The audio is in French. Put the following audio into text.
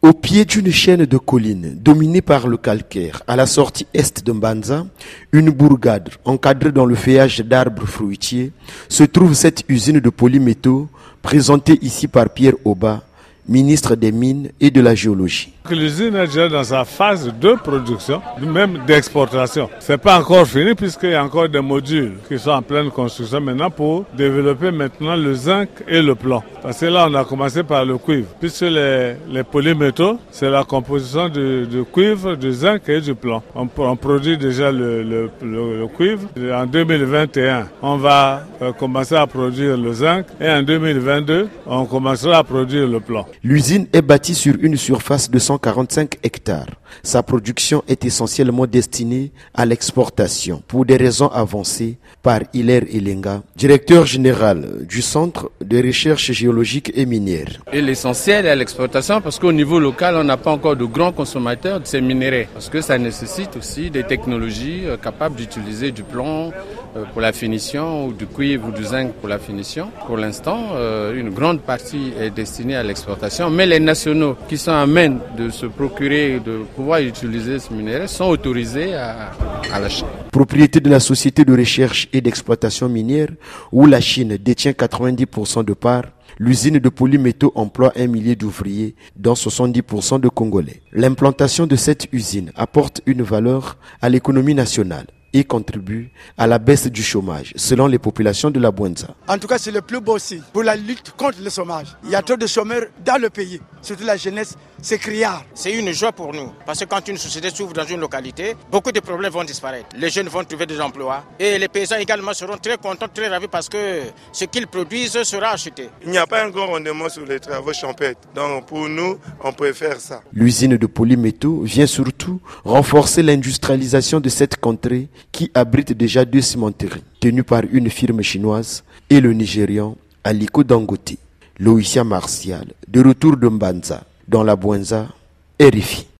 Au pied d'une chaîne de collines dominée par le calcaire, à la sortie est de Mbanza, une bourgade encadrée dans le feuillage d'arbres fruitiers, se trouve cette usine de polymétaux présentée ici par Pierre Oba, ministre des Mines et de la Géologie. L'usine est déjà dans sa phase de production, même d'exportation. C'est pas encore fini puisqu'il y a encore des modules qui sont en pleine construction maintenant pour développer maintenant le zinc et le plomb. Parce que là, on a commencé par le cuivre. Puisque les polymétaux, c'est la composition de cuivre, du zinc et du plomb. On produit déjà le cuivre. En 2021, on va commencer à produire le zinc et en 2022, on commencera à produire le plomb. L'usine est bâtie sur une surface de 145 hectares. Sa production est essentiellement destinée à l'exportation pour des raisons avancées par Hilaire Elenga, directeur général du Centre de recherche géologique et minière. Et l'essentiel est à l'exportation parce qu'au niveau local, on n'a pas encore de grands consommateurs de ces minéraux. Parce que ça nécessite aussi des technologies capables d'utiliser du plomb pour la finition ou du cuivre ou du zinc pour la finition. Pour l'instant, une grande partie est destinée à l'exportation, mais les nationaux qui sont à même de se procurer, de pouvoir utiliser ce minerai sont autorisés à l'acheter. Propriété de la société de recherche et d'exploitation minière où la Chine détient 90% de parts, l'usine de polymétaux emploie 1 millier d'ouvriers, dont 70% de Congolais. L'implantation de cette usine apporte une valeur à l'économie nationale et contribue à la baisse du chômage, selon les populations de la Bwenza. En tout cas, c'est le plus beau signe pour la lutte contre le chômage. Il y a trop de chômeurs dans le pays, surtout la jeunesse, c'est criard. C'est une joie pour nous, parce que quand une société s'ouvre dans une localité, beaucoup de problèmes vont disparaître. Les jeunes vont trouver des emplois et les paysans également seront très contents, très ravis parce que ce qu'ils produisent sera acheté. Il n'y a pas un grand rendement sur les travaux champêtres, donc pour nous, on préfère ça. L'usine de polymétaux vient surtout renforcer l'industrialisation de cette contrée qui abrite déjà 2 cimenteries, tenues par une firme chinoise et le Nigérian Aliko Dangote. Loïcia Martial, de retour de Mbanza, dans la Bwenza, RFI.